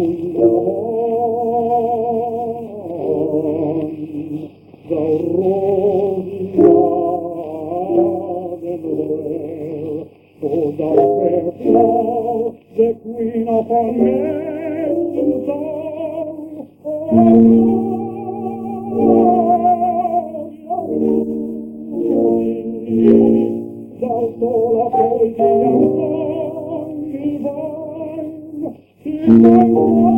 The queen of all maidens, thou soul of poesy and song divine,